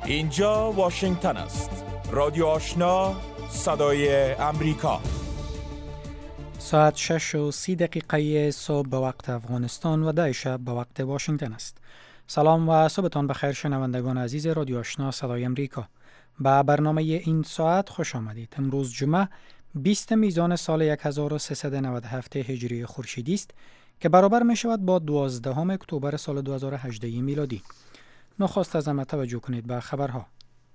اینجا واشنگتن است. رادیو آشنا، صدای امریکا. ساعت 6:30 صبح به وقت افغانستان و 10 شب به وقت واشنگتن است. سلام و صبحتان بخیر شنوندگان عزیز رادیو آشنا صدای امریکا. به برنامه این ساعت خوش آمدید. امروز جمعه 20 میزان سال 1397 هجری خورشیدی است که برابر می شود با 12 اکتبر سال 2018 میلادی. نخست از همه توجه کنید به خبرها.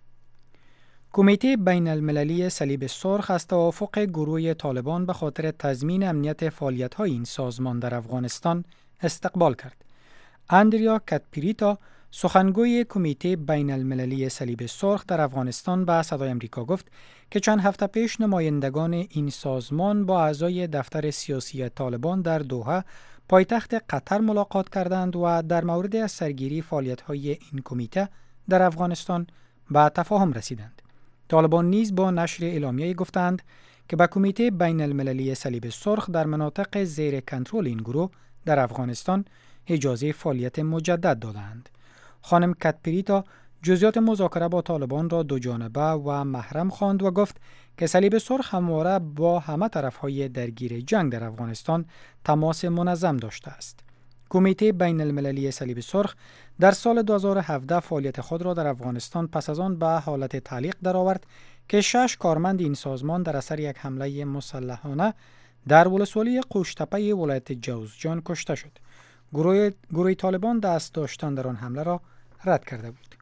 کمیته بین المللی صلیب سرخ از توافق گروه طالبان به خاطر تضمین امنیت فعالیت‌های این سازمان در افغانستان استقبال کرد. اندریا کاتپریتا، سخنگوی کمیته بین المللی صلیب سرخ در افغانستان به صدای امریکا گفت که چند هفته پیش نمایندگان این سازمان با اعضای دفتر سیاسی طالبان در دوحه پایتخت قطر ملاقات کردند و در مورد از سرگیری فعالیت‌های این کمیته در افغانستان به تفاهم رسیدند. طالبان نیز با نشر اعلامیه‌ای گفتند که به کمیته بین المللی صلیب سرخ در مناطق زیر کنترل این گروه در افغانستان اجازه فعالیت مجدد دادند. خانم کاتپریتا جزئیات مذاکره با طالبان را دو جانبه و محرم خواند و گفت که صلیب سرخ همواره با همه طرف‌های درگیر جنگ در افغانستان تماس منظم داشته است. کمیته بین المللی صلیب سرخ در سال 2017 فعالیت خود را در افغانستان پس از آن به حالت تعلیق درآورد که 6 کارمند این سازمان در اثر یک حمله مسلحانه در ولسوالی قوشتپه ولایت جوزجان کشته شد. گروه طالبان دست داشتن در آن حمله را رد کرده بود.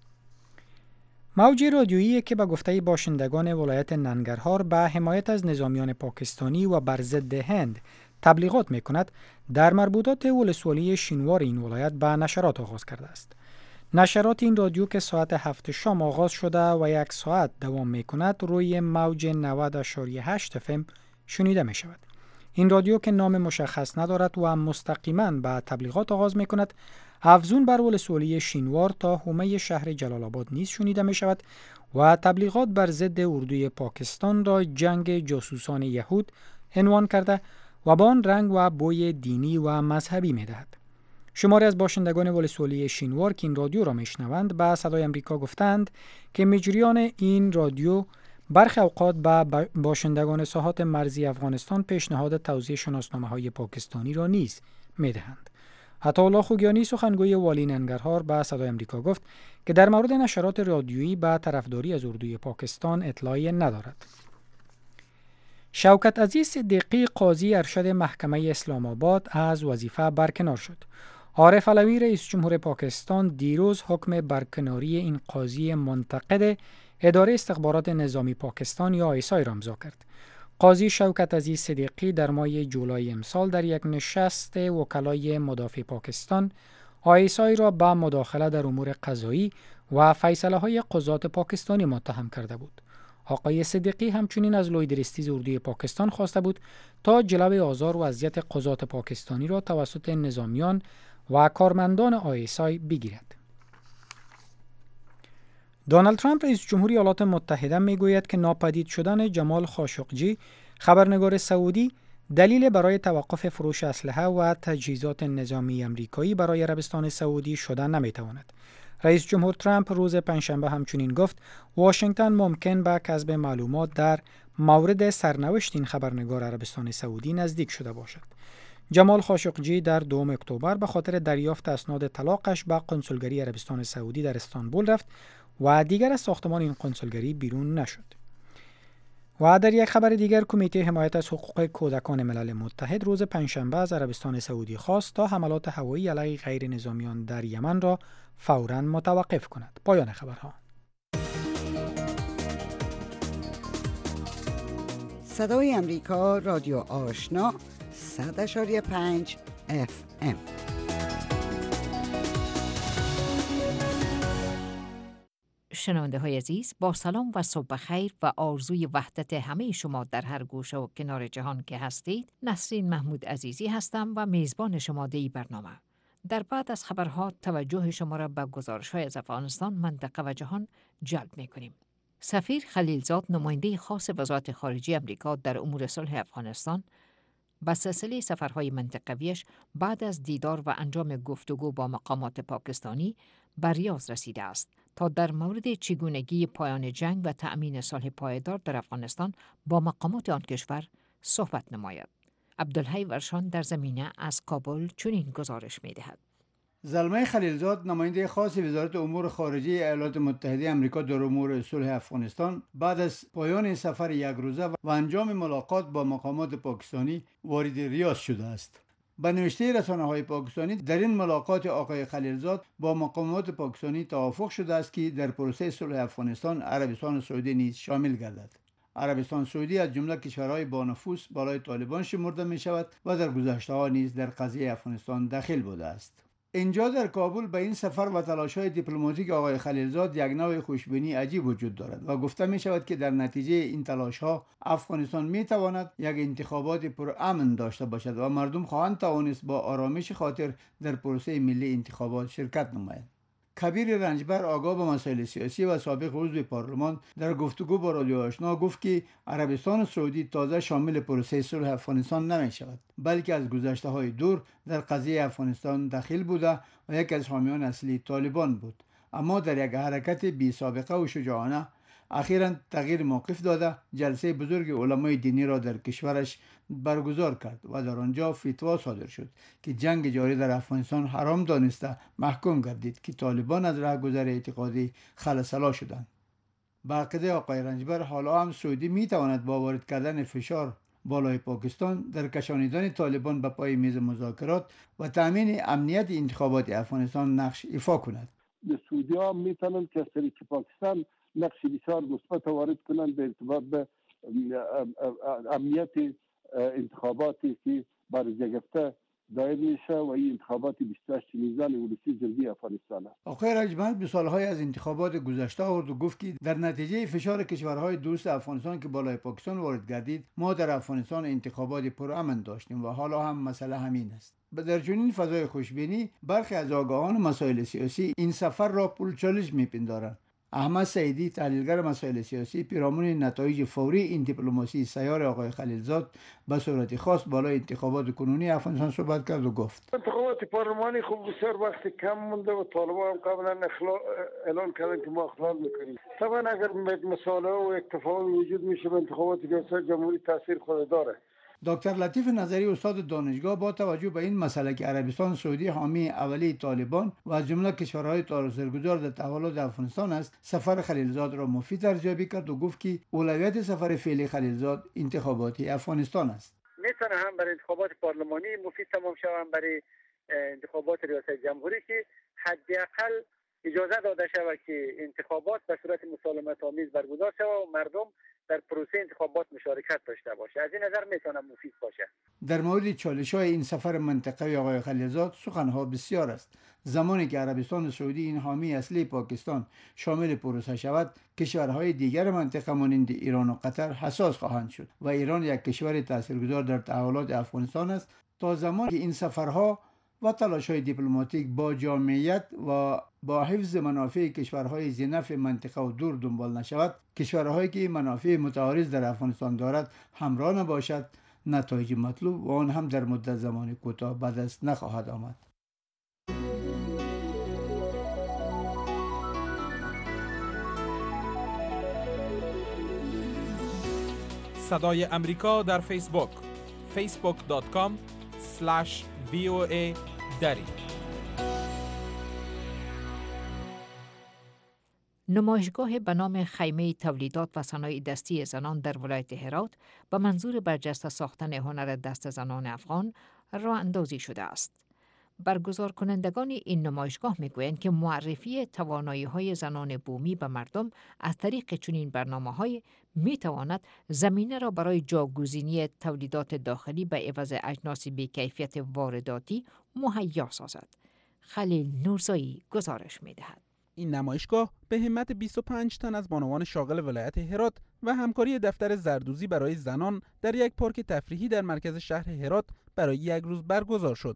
موج رادیویی که به گفته باشندگان ولایت ننگرهار به حمایت از نظامیان پاکستانی و بر ضد هند تبلیغات می‌کند، در مربوطات ولسوالی شینوار این ولایت به نشرات آغاز کرده است. نشرات این رادیو که ساعت 7 شام آغاز شده و 1 ساعت دوام می‌کند روی موج 90.8 FM شنیده می‌شود. این رادیو که نام مشخص ندارد و مستقیما به تبلیغات آغاز می‌کند، افزون بر ولسوالی شینوار تا حومه شهر جلال آباد نیز شنیده می‌شود و تبلیغات بر ضد اردوی پاکستان را جنگ جاسوسان یهود عنوان کرده و با آن رنگ و بوی دینی و مذهبی می‌دهد. شماری از باشندگان ولسوالی شینوار که این رادیو را میشنوند به صدای امریکا گفتند که مجریان این رادیو برخی اوقات به باشندگان ساحات مرزی افغانستان پیشنهاد توزیع شناسنامه‌های پاکستانی را نیز می‌دهند. عطاالله خوگیانی سخنگوی والی ننگرهار به صدای امریکا گفت که در مورد نشرات رادیویی به طرفداری از اردوی پاکستان اطلاعی ندارد. شوکت عزیز صدیقی قاضی ارشد محکمه اسلام آباد از وظیفه برکنار شد. عارف علوی رئیس جمهور پاکستان دیروز حکم برکناری این قاضی منتقد اداره استخبارات نظامی پاکستان یا آیسای را امضا کرد. قاضی شوکت عزیز صدیقی در ماه جولای امسال در یک نشست وکلای مدافع پاکستان آیسای را به مداخله در امور قضایی و فیصله‌های قضات پاکستانی متهم کرده بود. آقای صدیقی همچنین از لویدرستیز اردوی پاکستان خواسته بود تا جلوی آزار و اذیت قضات پاکستانی را توسط نظامیان و کارمندان آیسای بگیرد. دونالد ترامپ رئیس جمهوری ایالات متحده میگوید که ناپدید شدن جمال خاشقجی خبرنگار سعودی دلیل برای توقف فروش اسلحه و تجهیزات نظامی آمریکایی برای عربستان سعودی شدن نمیتواند. رئیس جمهور ترامپ روز پنجشنبه همچنین گفت واشنگتن ممکن به کسب معلومات در مورد سرنوشت این خبرنگار عربستان سعودی نزدیک شده باشد. جمال خاشقجی در 2 اکتبر به خاطر دریافت اسناد طلاقش به قنسولگری عربستان سعودی در استانبول رفت و دیگر از ساختمان این قنسولگری بیرون نشد. و در یک خبر دیگر کمیته حمایت از حقوق کودکان ملل متحد روز پنجشنبه از عربستان سعودی خواست تا حملات هوایی علیه غیر نظامیان در یمن را فوراً متوقف کند. پایان خبرها. صدای امریکا رادیو آشنا 100.5 FM. شنونده های عزیز، با سلام و صبح خیر و آرزوی وحدت همه شما در هر گوشه و کنار جهان که هستید، نسرین محمود عزیزی هستم و میزبان شما دی برنامه. در بعد از خبرها توجه شما را به گزارش‌های از افغانستان، منطقه و جهان جلب می‌کنیم. سفیر خلیلزاد، نماینده خاص وزارت خارجه آمریکا در امور صلح افغانستان، به سلسله سفرهای منطقویش بعد از دیدار و انجام گفتگو با مقامات پاکستانی به ریاض رسیده است تا در مورد چگونگی پایان جنگ و تأمین صلح پایدار در افغانستان با مقامات آن کشور صحبت نماید. عبدالحی ورشان در زمینه از کابل چنین گزارش می‌دهد. زلمه خلیلزاد، نماینده خاص وزارت امور خارجه ایالات متحده آمریکا در امور صلح افغانستان، بعد از پایان سفر یک روزه و انجام ملاقات با مقامات پاکستانی وارد ریاض شده است. به نوشته رسانه‌های پاکستانی، در این ملاقات آقای خلیلزاد با مقامات پاکستانی توافق شده است که در پروسه صلح افغانستان عربستان سعودی نیز شامل گردد. عربستان سعودی از جمله کشورهای با نفوذ بالای طالبان شمرده می شود و در گذشته‌ها نیز در قضیه افغانستان دخیل بوده است. اینجا در کابل به این سفر و تلاش‌های دیپلماتیک آقای خلیلزاد یک نوع خوشبینی عجیب وجود دارد و گفته می شود که در نتیجه این تلاش‌ها افغانستان می تواند یک انتخابات پرامن داشته باشد و مردم خواهند توانست با آرامش خاطر در پروسه ملی انتخابات شرکت نمایند. کبیر رنجبر، آگاه به مسائل سیاسی و سابق عضو پارلمان، در گفتگو با رادیو آشنا گفت که عربستان سعودی تازه شامل پروسه صلح افغانستان نمی شود، بلکه از گذشته‌های دور در قضیه افغانستان دخیل بوده و یک از حامیان اصلی طالبان بود، اما در یک حرکت بی سابقه و شجاعانه اخیراً تغییر موقف داده جلسه بزرگ علمای دینی را در کشورش برگزار کرد و در آنجا فتوا صادر شد که جنگ جاری در افغانستان حرام دانسته محکوم گردید که طالبان از راهگذر اعتقادی خلسلا شدند. به عقیده آقای رنجبر، حالا هم سعودی می تواند با وارد کردن فشار بالای پاکستان در کشانیدن طالبان به پای میز مذاکرات و تامین امنیت انتخابات افغانستان نقش ایفا کند. سعودی ها می توانند که سری پاکستان نقش بسیار مثبت وارد کنند به ارتباط به امنیت انتخاباتی که برای جگفته دایر میشه و این انتخابات 28 نیزان ولسی جمهوری افغانستان است. آقای رجمند به سالهای از انتخابات گذشته آورد و گفت که در نتیجه فشار کشورهای دوست افغانستان که بالای پاکستان وارد گردید، ما در افغانستان انتخابات پرامن داشتیم و حالا هم مسئله همین است. در چنین فضای خوشبینی برخی از آگاهان مسائل سیاسی این سفر را پولچالش میپندارند. احمد سعیدی، تحلیلگر مسائل سیاسی، پیرامون نتایج فوری این دیپلماسی سیار آقای خلیلزاد به صورت خاص بالای انتخابات کنونی افغانستان صحبت کرد و گفت: انتخابات پارلمانی خوب بسیار وقت کم مونده و طالبان هم قبلا اعلان کردن که ما اخلال میکنیم. طبعا اگر مسائل و اکتفا وجود میشه به انتخابات ریاست جمهوری تاثیر خود داره. دکتر لطیف نظری، استاد دانشگاه، با توجه به این مسئله که عربستان سعودی حامی اولی طالبان و از جمله کشورهای تاثیرگذار در تحولات افغانستان است، سفر خلیلزاد را مفید ارزیابی کرد و گفت که اولویت سفر فعلی خلیلزاد انتخاباتی افغانستان است. میتونه هم برای انتخابات پارلمانی مفید تمام شود، هم برای انتخابات ریاست جمهوری که حداقل اجازه داده شود که انتخابات به صورت مسالمت آمیز برگزار شود و مردم در پروسه انتخابات مشارکت داشته باشه. از این نظر میتونه مفید باشه. در مورد چالش‌های این سفر منطقه‌ای آقای خلیلزاد سخن‌ها بسیار است. زمانی که عربستان سعودی این حامی اصلی پاکستان شامل پروسه شود، کشورهای دیگر منطقه مانند ایران و قطر حساس خواهند شد و ایران یک کشور تاثیرگذار در تحولات افغانستان است. تا زمانی که این سفرها و تلاش‌های دیپلماتیک با جامعیت و با حفظ منافع کشورهای ذی‌نفع منطقه و دور دنبال نشود، کشورهایی که منافع متعارض در افغانستان دارد همراه نباشد، نتایج مطلوب و آن هم در مدت زمان کوتاه به دست نخواهد آمد. صدای امریکا در فیسبوک facebook.com/VOA دری. نمایشگاه به نام خیمه تولیدات و صنایع دستی زنان در ولایت هرات به منظور برجسته ساختن هنر دست زنان افغان راه اندازی شده است. برگزار کنندگان این نمایشگاه میگویند که معرفی توانایی‌های زنان بومی به مردم از طریق چنین برنامه‌های میتواند زمینه را برای جاگزینی تولیدات داخلی به عوض اجناس بی‌کیفیت وارداتی مهیا سازد. خلیل نورزایی گزارش می‌دهد. این نمایشگاه به همت 25 تن از بانوان شاغل ولایت هرات و همکاری دفتر زردوزی برای زنان در یک پارک تفریحی در مرکز شهر هرات برای یک روز برگزار شد.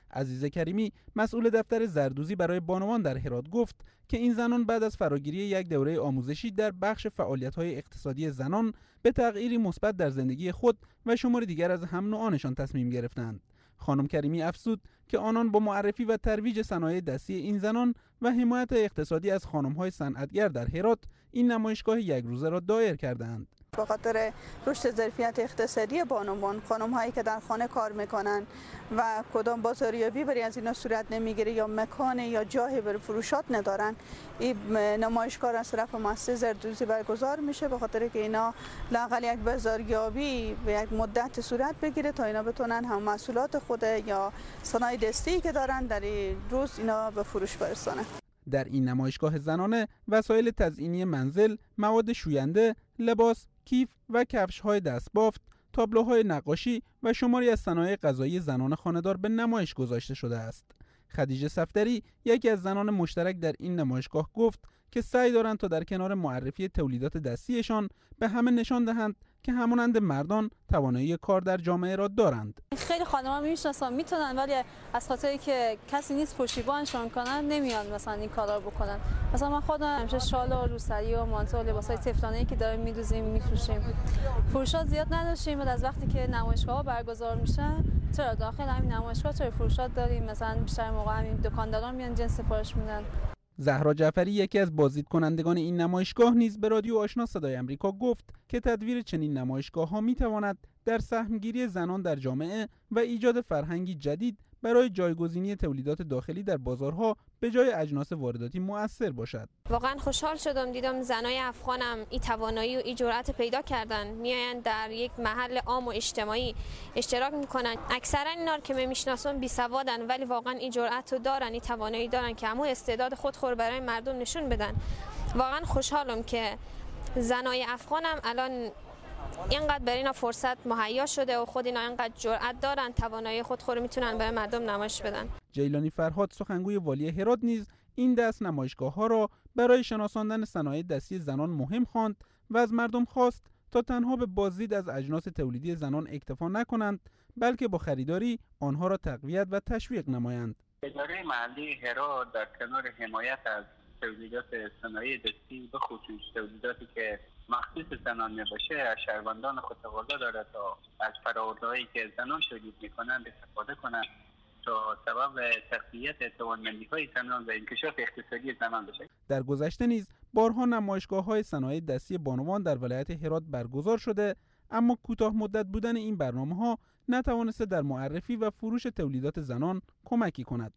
عزیزه کریمی مسئول دفتر زردوزی برای بانوان در هرات گفت که این زنان بعد از فراگیری یک دوره آموزشی در بخش فعالیت‌های اقتصادی زنان به تغییری مثبت در زندگی خود و شمار دیگر از هم نوعانشان تصمیم گرفتند. خانم کریمی افزود که آنان با معرفی و ترویج صنایع دستی این زنان و حمایت اقتصادی از خانم‌های صنعتگر در هرات این نمایشگاه یک روزه را دایر کردند. به خاطر رشد ظرفیت اقتصادی بانوان، خانم‌هایی که در خانه کار میکنن و کدام بازاریابی برای از اینا صورت نمیگیره یا مکان یا جای برای فروشات ندارن، این نمایشگاه از طرف مؤسسه زردوزی برگزار میشه به خاطر که اینا لااقل یک بازاریابی به یک مدت صورت بگیره تا اینا بتونن هم محصولات خود یا صنایع دستی که دارن در این روز اینا به فروش برسونن. در این نمایشگاه زنانه وسایل تزئینی منزل، مواد شوینده، لباس، کیف و کفش‌های دستبافت، تابلوهای نقاشی و شماری از صنایع غذایی زنان خانه‌دار به نمایش گذاشته شده است. خدیجه صفدری یکی از زنان مشترک در این نمایشگاه گفت که سعی دارند تا در کنار معرفی تولیدات دستیشان به همه نشان دهند که همانند مردان توانایی کار در جامعه را دارند. خیلی خانم‌ها میشناسن میتونن ولی از خاطری که کسی نیست پشتیبانشون کنن نمیان مثلا این کارا بکنن. مثلا من خودم همیشه شال و روسری و مانتو و لباسای طفلانه‌ای که داریم میدوزیم میفروشیم. فروشات زیاد نداشتیم ولی از وقتی که نمایشگاه‌ها برگزار میشه چرا داخل همین نمایشگاه چرا فروشات داریم، مثلا بیشتر موقع همین دکانداران میان جنس سفارش میدن. زهرا جعفری یکی از بازدیدکنندگان این نمایشگاه نیز به رادیو آشنا صدای آمریکا گفت که تدویر چنین نمایشگاه‌ها می‌تواند در سهمگیری زنان در جامعه و ایجاد فرهنگی جدید برای جایگزینی تولیدات داخلی در بازارها به جای اجناس وارداتی مؤثر باشد. واقعا خوشحال شدم دیدم زنای افغانم این توانایی و این جرأت پیدا کردن، میآیند در یک محل عام و اجتماعی اشتراک میکنن. اکثرا اینا که میشناسم بی سوادن ولی واقعا این جرأت رو دارن، این توانایی دارن که همون استعداد خود برای مردم نشون بدن. واقعا خوشحالم که زنای افغانم الان اینقدر برای اینا فرصت مهیا شده و خود اینا اینقدر جرأت دارن توانایی خود رو میتونن برای مردم نمایش بدن. جیلانی فرهاد سخنگوی والی هرات نیز این دست نمایشگاه‌ها را برای شناساندن صنایع دستی زنان مهم خواند و از مردم خواست تا تنها به بازدید از اجناس تولیدی زنان اکتفا نکنند بلکه با خریداری آنها را تقویت و تشویق نمایند. اداره محلی هرات در کنار حمایت از تولیدات صنایع دستی به خصوص تولیداتی که مخصوص زنان میباشه از شهروندان خود تقاضا داره تا از فرآوردهایی که زنان تولید میکنند استفاده کنند تا سبب تقویت توانمندی‌های زنان و انکشاف اقتصادی زنان بشه. در گذشته نیز بارها نمایشگاه‌های صنایع دستی بانوان در ولایت هرات برگزار شده اما کوتاه مدت بودن این برنامه‌ها نتوانسته در معرفی و فروش تولیدات زنان کمکی کند.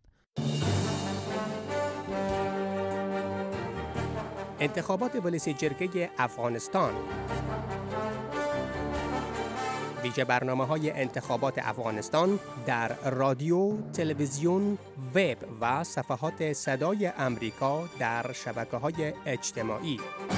انتخابات ولس جرگه افغانستان، ویژه برنامه‌های انتخابات افغانستان در رادیو، تلویزیون، وب و صفحات صدای آمریکا در شبکه‌های اجتماعی.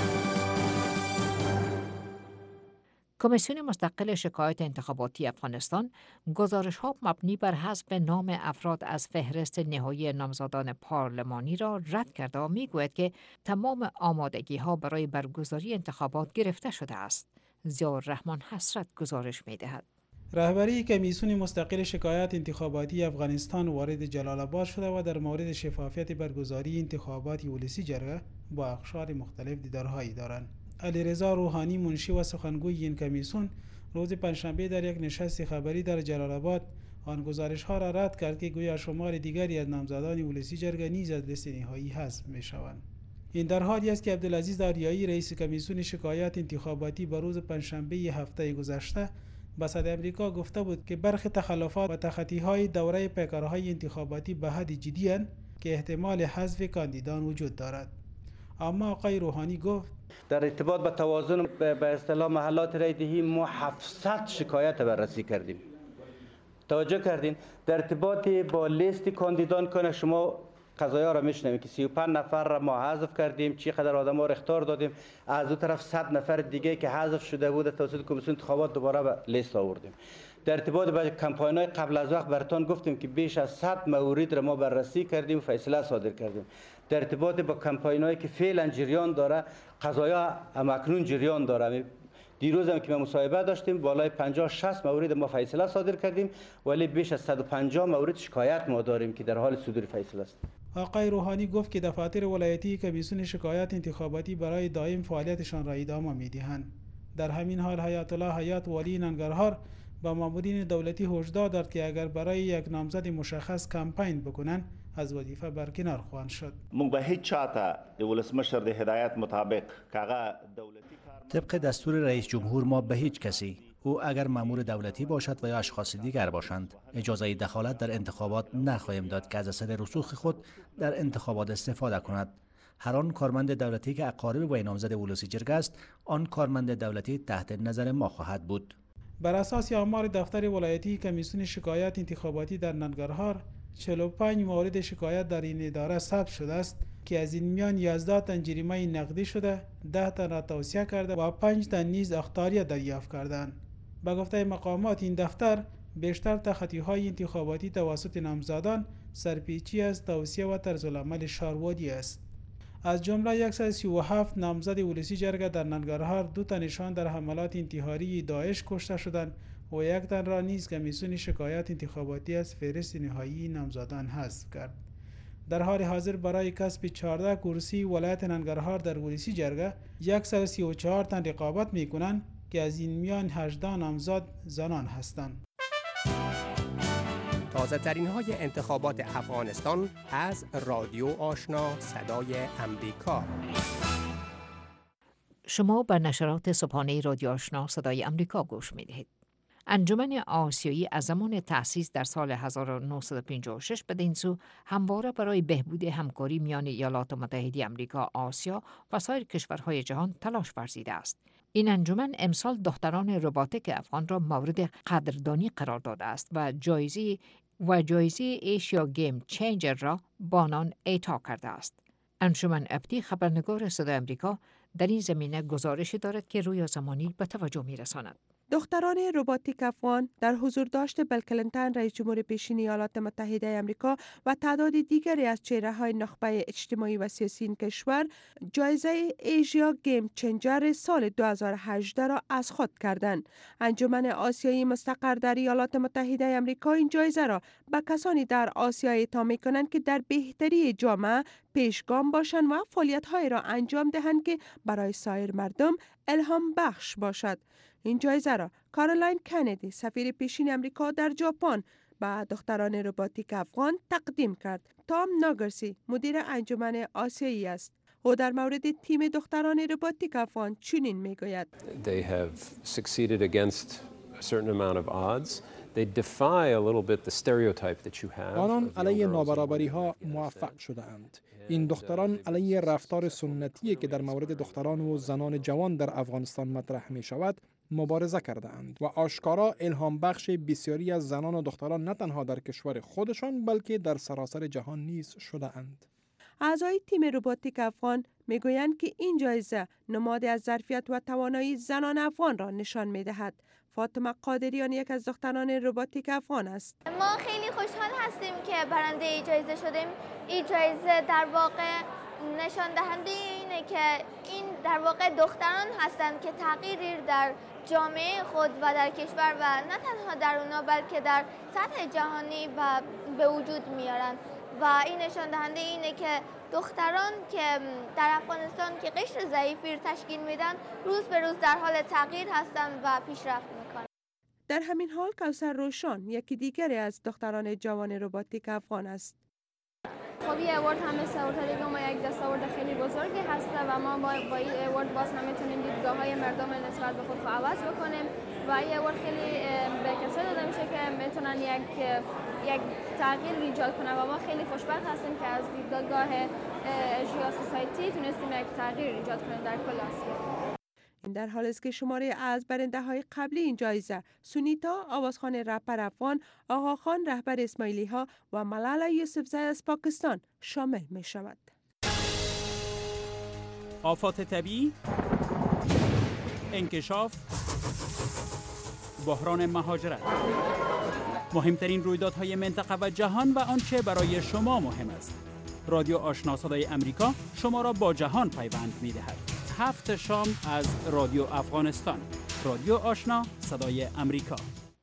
کمیسیون مستقل شکایت انتخاباتی افغانستان گزارش‌ها مبنی بر حذف نام افراد از فهرست نهایی نامزدان پارلمانی را رد کرده و می‌گوید که تمام آمادگی‌ها برای برگزاری انتخابات گرفته شده است. ضیاءالرحمن حسرت گزارش می‌دهد. رهبری کمیسیون مستقل شکایت انتخاباتی افغانستان وارد جلال آباد شده و در مورد شفافیت برگزاری انتخابات ولسی جرگه با اقشار مختلف دیدارهایی دارند. علیرضا روحانی منشی و سخنگوی این کمیسیون روز پنجشنبه در یک نشست خبری در جلال آباد آن گزارش‌ها را رد کرد که گویا شمار دیگری از نامزدان ولسی جرگه نیز از لیست نهایی حذف می‌شوند. این در حالی است که عبدالعزیز آریایی رئیس کمیسیون شکایات انتخاباتی به روز پنجشنبه هفته گذشته به صدای آمریکا گفته بود که برخی تخلفات و تخطی‌های دوره پیکارهای انتخاباتی به حد جدی اند که احتمال حذف کاندیدان وجود دارد. اما آقای روحانی گفت در ارتباط با توازن به اصطلاح محلات رای دهی ما 700 شکایت بررسی کردیم. توجه کردین در ارتباط با لیست کاندیدان کنه شما قضایا را میشنوید که 35 نفر را ما حذف کردیم، چقدر آدما را اخطار دادیم، از دو طرف 100 نفر دیگه که حذف شده بود توسط کمیسیون انتخابات دوباره به لیست آوردیم. در ارتباط با کمپاین‌های قبل از وقت براتون گفتیم که بیش از 100 مورد را ما بررسی کردیم و فیصله صادر کردیم. در ارتباط با کمپاین‌هایی که فعلا جریان داره، قضایا همکنون جریان داره، دیروز هم که ما مصاحبه داشتیم بالای 50-60 مورد ما فیصله صادر کردیم، ولی بیش از 150 مورد شکایت ما داریم که در حال صدور فیصله است. آقای روحانی گفت که دفاتر ولایتی کمیسیون شکایات انتخاباتی برای دائم فعالیتشان را ادامه می‌دهند. در همین حال حیات الله حیات والی ننگرهار با مامورین دولتی هشدار داد که اگر برای یک نامزد مشخص کمپین بکنن از وظیفه برکنار خواهند شد. موږ به هیڅ چاته د ولسمشر د هدایت مطابق کاغه دولتی طبق دستور رئیس جمهور ما به هیچ کسی، او اگر مامور دولتی باشد و یا اشخاص دیگر باشند، اجازه دخالت در انتخابات نخواهیم داد که از اثر رسوخ خود در انتخابات استفاده کند. هر آن کارمند دولتی که اقارب و نامزد ولسی جرگه است، آن کارمند دولتی تحت نظر ما خواهد بود. بر اساس آمار دفتر ولایتی کمیسیون شکایات انتخاباتی در ننگرهار 45 مورد شکایت در این اداره ثبت شده است که از این میان 11 تن جریمه نقدی شده، 10 تن را توصیه کرده و 5 تن نیز اخطاریه دریافت کردند. به گفته مقامات این دفتر بیشتر تخطی‌های انتخاباتی توسط نامزدان سرپیچی از توصیه و طرزالعمل شاروادی است. از جمله 137 نامزد ولسی جرگه در ننگرهار 2 تنشان در حملات انتحاری داعش کشته شدند و 1 تن را نیز کمیسیون شکایات انتخاباتی از فهرست نهایی نامزدان حذف کرد. در حال حاضر برای کسب 14 کرسی ولایت ننگرهار در ولسی جرگه 134 تن رقابت می‌کنند که از این میان 18 نامزد زنان هستند. تازه ترین های انتخابات افغانستان از رادیو آشنا صدای امریکا. شما به نشرات صبحانه رادیو آشنا صدای امریکا گوش می‌دهید. انجمن آسیایی از زمان تأسیس در سال 1956 بدین سو همواره برای بهبود همکاری میان ایالات متحده آمریکا، آسیا و سایر کشورهای جهان تلاش ورزیده است. این انجمن امسال دختران رباتیک افغان را مورد قدردانی قرار داده است و جایزه ایشیا گیم چینجر را با آنان اعطا کرده است. انجمن ابتی خبرنگار صدای امریکا در این زمینه گزارشی دارد که رویا زمانی به توجه می‌رساند. دختران رباتیک افغان در حضور داشت بیل کلینتون رئیس جمهور پیشین ایالات متحده آمریکا و تعداد دیگری از چهره‌های نخبه اجتماعی و سیاسی این کشور جایزه ایشیا گیم چنجر سال 2018 را از خود کردند. انجمن آسیایی مستقر در ایالات متحده آمریکا این جایزه را به کسانی در آسیا اعطا می‌کنند که در بهتری جامعه پیشگام باشند و فعالیت‌هایی را انجام دهند که برای سایر مردم الهام بخش باشد. این جایزه را کارولاین کندی سفیر پیشین امریکا در ژاپن به دختران رباتیک افغان تقدیم کرد. تام ناگرسی مدیر انجمن آسیایی است. او در مورد تیم دختران رباتیک افغان چنین میگوید: They have succeeded against a certain amount of odds. They defy a little bit the stereotype that you have. آنان علیه نابرابری ها موفق شده اند. این دختران علیه رفتار سنتی که در مورد دختران و زنان جوان در افغانستان مطرح می شود مبارزه کرده اند و آشکارا الهام بخش بسیاری از زنان و دختران نه تنها در کشور خودشان بلکه در سراسر جهان نیز شده اند. اعضای تیم رباتیک افغان میگویند که این جایزه نماد از ظرفیت و توانایی زنان افغان را نشان می‌دهد. فاطمه قادریان یک از دختران رباتیک افغان است. ما خیلی خوشحال هستیم که برنده این جایزه شدیم. این جایزه در واقع نشان دهنده اینه که این در واقع دختران هستند که تغییری در جامعه خود و در کشور و نه تنها در اونا بلکه در سطح جهانی و به وجود میارن و این نشان دهنده اینه که دختران که در افغانستان که قشر ضعیفی تشکیل میدن روز به روز در حال تغییر هستند و پیشرفت میکنن. در همین حال کوثر روشان یکی دیگری از دختران جوان رباتیک افغان است. خب این اوارد هم مثل اوارد ما یک دستاورد خیلی بزرگی هسته و ما با این اوارد باز هم میتونیم دیدگاه های مردم نسبت به خود عوض بکنیم و این اوارد خیلی به کسایی داده میشه که میتونن یک تغییر ایجاد کنن و ما خیلی خوشبخت هستیم که از دیدگاه ژیا سوسایتی تونستیم یک تغییر ایجاد کنیم در کل آسیا. این در حالی است که شماره از برنده‌های قبلی این جایزه سونیتا آوازخوان رپر افغان، آقاخان رهبر اسماعیلی ها و ملالا یوسفزی از پاکستان شامل می شود. آفات طبیعی، انکشاف، بحران مهاجرت، مهمترین رویدادهای منطقه و جهان و آنچه برای شما مهم است. رادیو آشنا صدای امریکا شما را با جهان پیوند می دهد. 7 شام از رادیو افغانستان. رادیو آشنا صدای امریکا.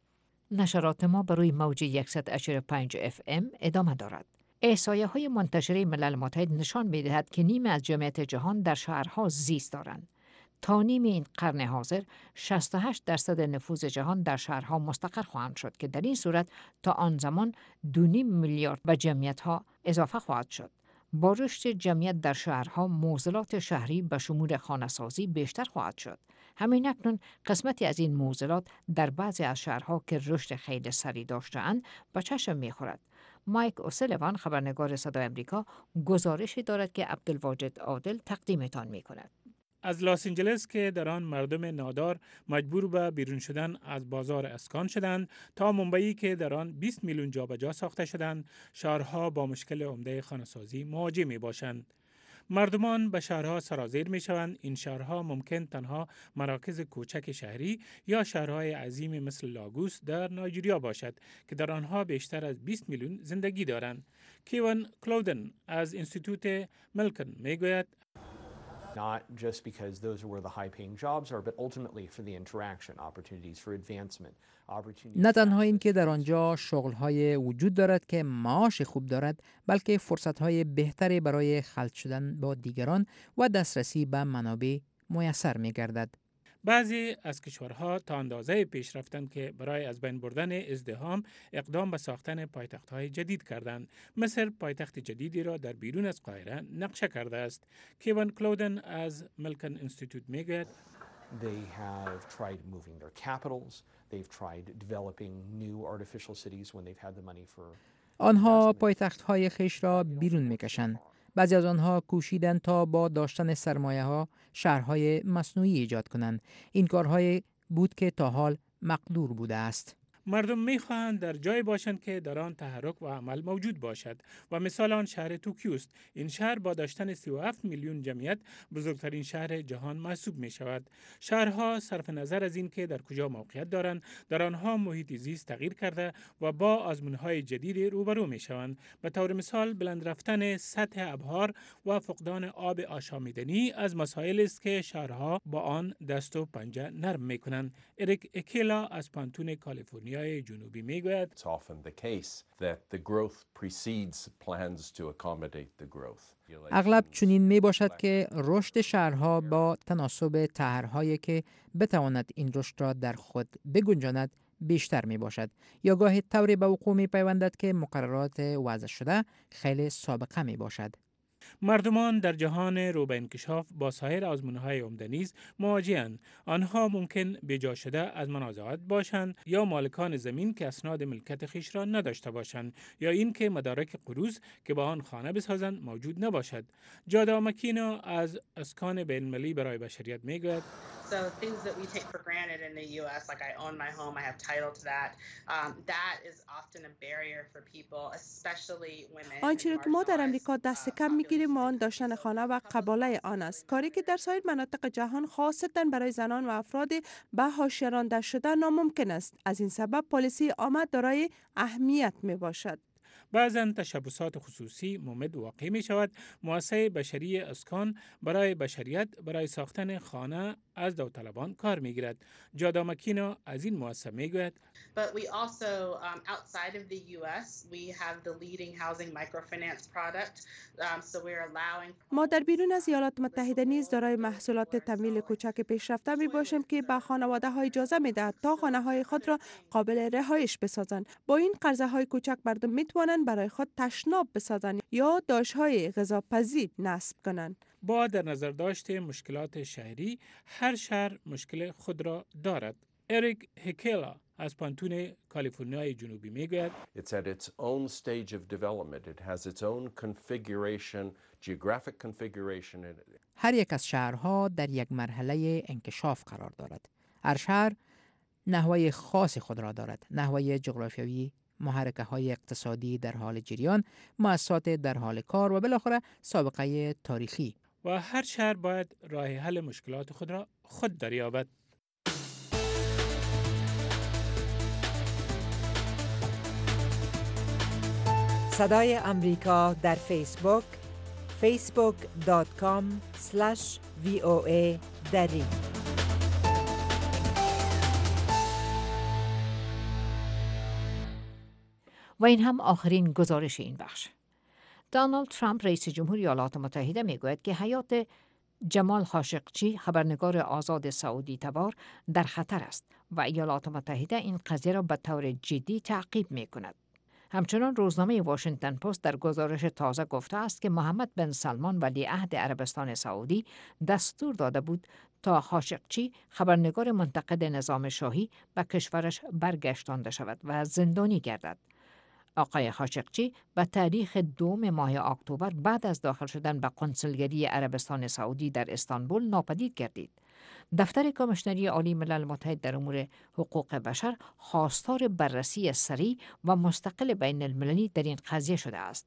نشرات ما بروی موج 100.5 FM ادامه دارد. احصایه‌های منتشره ملل متحد نشان می‌دهد که نیم از جمعیت جهان در شهرها زیست دارند. تا نیم این قرن حاضر 68% نفوذ جهان در شهرها مستقر خواهند شد که در این صورت تا آن زمان 2.5 میلیارد به جمعیت‌ها اضافه خواهد شد. با رشد جمعیت در شهرها معضلات شهری به شمول خانه‌سازی بیشتر خواهد شد. همین اکنون قسمتی از این معضلات در بعضی از شهرها که رشد خیلی سریع داشته‌اند به چشم می‌خورد. مایک اوسلیوان خبرنگار صدای امریکا گزارشی دارد که عبدالواجد عادل تقدیمتان می‌کند. از لس آنجلس که در آن مردم نادار مجبور به بیرون شدن از بازار اسکان شدند تا مومبایی که در آن 20 میلیون جابجا ساخته شدند، شهرها با مشکل عمده خانه‌سازی مواجه می‌باشند. مردمان به شهرها سرازیر می‌شوند. این شهرها ممکن تنها مراکز کوچک شهری یا شهرهای عظیم مثل لاگوس در نایجریا باشد که در آنها بیشتر از 20 میلیون زندگی دارند. کیوان کلودن از انستیتوت ملکن میگوید not just because those are where the high-paying jobs are, but ultimately for the interaction, opportunities for advancement, opportunities. نه تنها این که در آنجا شغل‌های وجود دارد که معاش خوب دارد، بلکه فرصت‌های بهتری برای خلط شدن با دیگران و دسترسی به منابع میسر می‌گردد. بعضی از کشورها تا اندازه پیش رفتند که برای از بین بردن ازدحام اقدام به ساختن پایتخت‌های جدید کردند. مصر پایتخت جدیدی را در بیرون از قاهره نقشه کرده است. کیوان کلودن از ملکن انستیتوت میگوید They have tried moving their capitals. They've tried developing new artificial cities when they've had the money for. آنها پایتخت‌های خیش را بیرون می‌کشند. بعضی از آنها کوشیدند تا با داشتن سرمایه‌ها شهرهای مصنوعی ایجاد کنند. این کارهای بود که تا حال مقدور بوده است. مردم می‌خواهند در جای باشند که در آن تحرک و عمل موجود باشد و مثال آن شهر توکیو است. این شهر با داشتن 37 میلیون جمعیت بزرگترین شهر جهان محسوب می‌شود. شهرها صرف نظر از این که در کجا موقعیت دارند، در آنها محیط زیست تغییر کرده و با آزمون‌های جدید روبرو می‌شوند. به طور مثال بلند رفتن سطح ابحار و فقدان آب آشامیدنی از مسائل است که شهرها با آن دست و پنجه نرم می‌کنند. اریک اکیلا از پانتون کالیفرنیا جنوبی میگوید It's often the case that the growth precedes plans to accommodate the growth. اغلب چنین می باشد که رشد شهرها با تناسب طرح‌هایی که بتواند این رشد را در خود بگنجاند بیشتر می باشد یا گاهی طوری به وقوع می پیوندد که مقررات وضع شده خیلی سابقه می باشد. مردمان در جهان رو به انکشاف با سایر آزمون‌های عمده نیز مواجه‌اند. آنها ممکن بجا شده از منازعات باشند یا مالکان زمین که اسناد ملکیت خویش را نداشته باشند یا اینکه مدارک قروض که با آن خانه بسازند موجود نباشد. جادا مکینا از اسکان بین‌المللی برای بشریت میگوید So things that we take for granted in the U.S., like I own my home, I have title to that, that is often a barrier for people, especially women. آنچه که ما در امریکا دست کم میگیریم آن داشتن خانه و قباله آن است. کاری که در سایر مناطق جهان خاصتا برای زنان و افراد به حاشیه رانده شده ناممکن است. از این سبب پالیسی آمد دارای اهمیت می باشد. بعضاً تشبسات خصوصی ممد واقع می شود. مؤسسه بشری اسکان برای بشریت برای ساختن خانه از داوطلبان کار می گیرد. جادا مکینا از این مؤسسه می گوید But we also, outside of the U.S., we have the leading housing microfinance product. So we're allowing. ما در بیرون از ایالات متحده نیز دارای محصولات تمویل کوچک پیشرفته می باشیم که به خانواده ها اجازه می دهد تا خانه های خود را قابل رهایش بسازند. با این قرضه های کوچک مردم می توانند برای خود تشناب بسازند یا داشت‌های غذاپزی نصب کنند. با در نظر داشته مشکلات شهری، هر شهر مشکل خود را دارد. اریک هکیلا از پانتون کالیفرنیای جنوبی میگوید It's at its own stage of development. It has its own configuration, geographic configuration. هر یک از شهرها در یک مرحله انکشاف قرار دارد. هر شهر نحوه خاص خود را دارد. نحوه جغرافیایی، محرکه‌های اقتصادی در حال جریان، مؤسسات در حال کار و بالاخره سابقه تاریخی. و هر شهر باید راه حل مشکلات خود را خود دریابد. صدای امریکا در فیسبوک facebook.com/VOA دری و این هم آخرین گزارش این بخش. دونالد ترامپ رئیس جمهوری ایالات متحده میگوید که حیات جمال خاشقچی خبرنگار آزاد سعودی تبار در خطر است و ایالات متحده این قضیه را به طور جدی تعقیب می کند. همچنان روزنامه واشنگتن پست در گزارش تازه گفته است که محمد بن سلمان ولیعهد عربستان سعودی دستور داده بود تا خاشقچی خبرنگار منتقد نظام شاهی به کشورش برگشتانده شود و زندانی گردد. آقای خاشقچی به تاریخ 2 ماه اکتبر بعد از داخل شدن به کنسولگری عربستان سعودی در استانبول ناپدید گردید. دفتر کمیشنری عالی ملل متحد در امور حقوق بشر خواستار بررسی سریع و مستقل بین المللی در این قضیه شده است.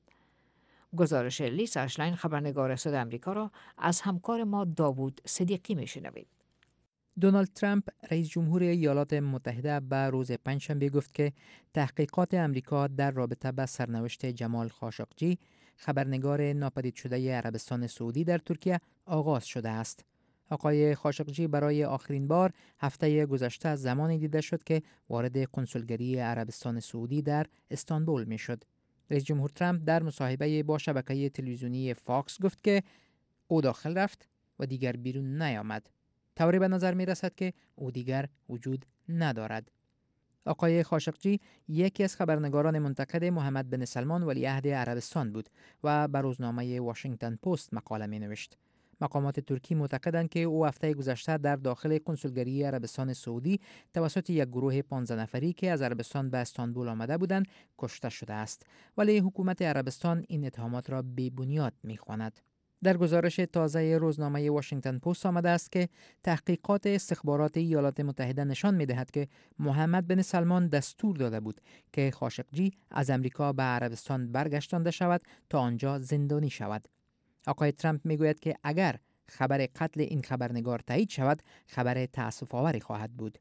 گزارش لیسا اشلاین خبرنگار صدای آمریکا را از همکار ما داوود صدیقی میشنوید. دونالد ترامپ رئیس جمهور ایالات متحده به روز پنجشنبه گفت که تحقیقات امریکا در رابطه با سرنوشت جمال خاشقچی خبرنگار ناپدید شده عربستان سعودی در ترکیه آغاز شده است. آقای خاشقچی برای آخرین بار هفته گذشته زمانی دیده شد که وارد کنسولگری عربستان سعودی در استانبول می شد. رئیس جمهور ترامپ در مصاحبه با شبکه تلویزیونی فاکس گفت که او داخل رفت و دیگر بیرون نیامد. طوری به نظر می رسد که او دیگر وجود ندارد. آقای خاشقچی یکی از خبرنگاران منتقد محمد بن سلمان ولیعهد عربستان بود و بر روزنامه واشنگتن پست مقاله می نوشت. مقامات ترکی معتقدند که او هفته گذشته در داخل کنسولگری عربستان سعودی توسط یک گروه 15 نفری که از عربستان به استانبول آمده بودند کشته شده است، ولی حکومت عربستان این اتهامات را بی‌بنیاد می‌خواند. در گزارش تازه روزنامه واشنگتن پست آمده است که تحقیقات استخبارات ایالات متحده نشان می‌دهد که محمد بن سلمان دستور داده بود که خاشقچی از امریکا به عربستان برگشتانده شود تا آنجا زندانی شود. آقای ترامپ میگوید که اگر خبر قتل این خبرنگار تایید شود، خبر تأسف‌آوری خواهد بود.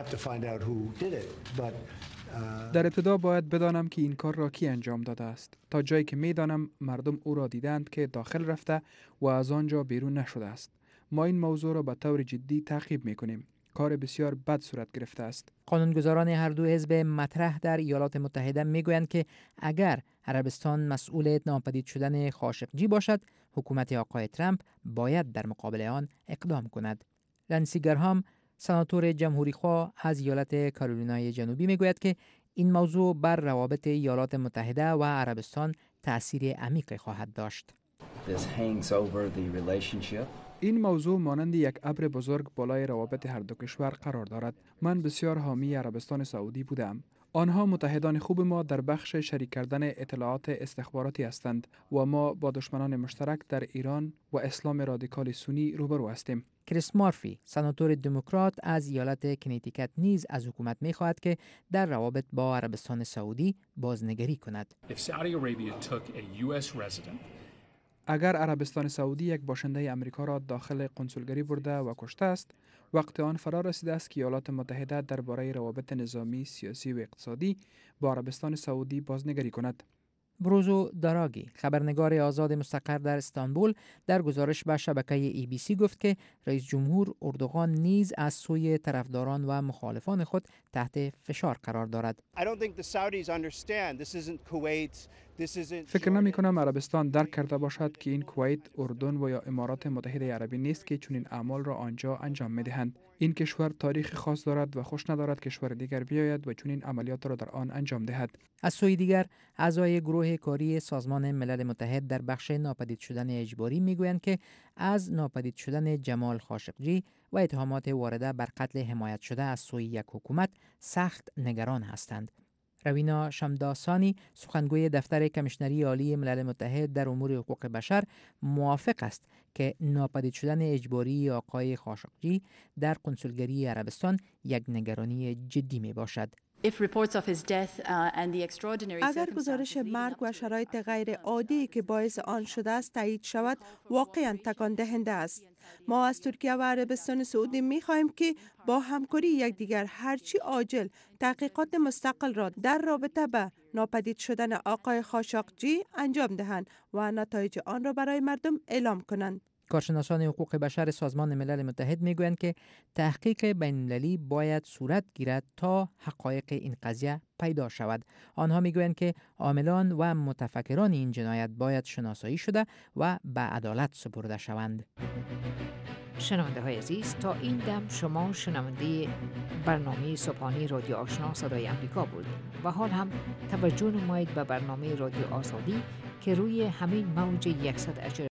در ابتدا باید بدانم که این کار را کی انجام داده است. تا جایی که میدانم مردم او را دیدند که داخل رفته و از آنجا بیرون نشده است. ما این موضوع را به طور جدی تعقیب میکنیم. کار بسیار بد صورت گرفته است. قانونگذاران هر دو حزب مطرح در ایالات متحده میگویند که اگر عربستان مسئول ناپدید شدن خاشقچی باشد، حکومت آقای ترامپ باید در مقابل آن اقدام کند. لنسی گرهام، سناتور جمهوری‌خواه از ایالت کارولینای جنوبی میگوید که این موضوع بر روابط ایالات متحده و عربستان تأثیر عمیقی خواهد داشت. این موضوع مانند یک ابر بزرگ بالای روابط هر دو کشور قرار دارد. من بسیار حامی عربستان سعودی بودم. آنها متحدان خوب ما در بخش شریک کردن اطلاعات استخباراتی هستند و ما با دشمنان مشترک در ایران و اسلام رادیکال سنی روبرو هستیم. کریس مارفی، سناتور دموکرات از ایالت کنیتیکت نیز از حکومت می‌خواهد که در روابط با عربستان سعودی بازنگری کند. اگر عربستان سعودی یک باشنده امریکا را داخل کنسولگری برده و کشته است، وقت آن فرا رسیده است که ایالات متحده درباره روابط نظامی، سیاسی و اقتصادی با عربستان سعودی بازنگری کند. بروزو داراگی، خبرنگار آزاد مستقر در استانبول، در گزارش به شبکه ABC گفت که رئیس جمهور اردوغان نیز از سوی طرفداران و مخالفان خود تحت فشار قرار دارد. فکر نمی کنم عربستان درک کرده باشد که این کویت، اردن و یا امارات متحده عربی نیست که چنین اعمال را آنجا انجام می دهند. این کشور تاریخ خاص دارد و خوش ندارد کشور دیگر بیاید و چنین عملیات را در آن انجام دهد. از سوی دیگر، اعضای گروه کاری سازمان ملل متحد در بخش ناپدید شدن اجباری میگویند که از ناپدید شدن جمال خاشقچی و اتهامات وارده بر قتل حمایت شده از سوی یک حکومت سخت نگران هستند. روینا شمداسانی، سخنگوی دفتر کمیشنری عالی ملل متحد در امور حقوق بشر، موافق است که ناپدید شدن اجباری آقای خاشقچی در کنسولگری عربستان یک نگرانی جدی می باشد. اگر گزارش مرگ و شرایط غیر عادی که باعث آن شده است تایید شود، واقعا تکان دهنده است. ما از ترکیه و عربستان سعودی می خواهیم که با همکاری یکدیگر هرچی عاجل تحقیقات مستقل را در رابطه به ناپدید شدن آقای خاشقچی انجام دهند و نتایج آن را برای مردم اعلام کنند. کارشناسان حقوق بشر سازمان ملل متحد میگویند که تحقیق بین‌المللی باید صورت گیرد تا حقایق این قضیه پیدا شود. آنها میگویند که عاملان و متفکران این جنایت باید شناسایی شده و به عدالت سپرده شوند. شنونده های عزیز، تا این دم شما شنونده برنامه صبحانه رادیو آشنا صدای امریکا بودید و حال هم توجه نمایید به برنامه رادیو آزادی که روی همین موج 100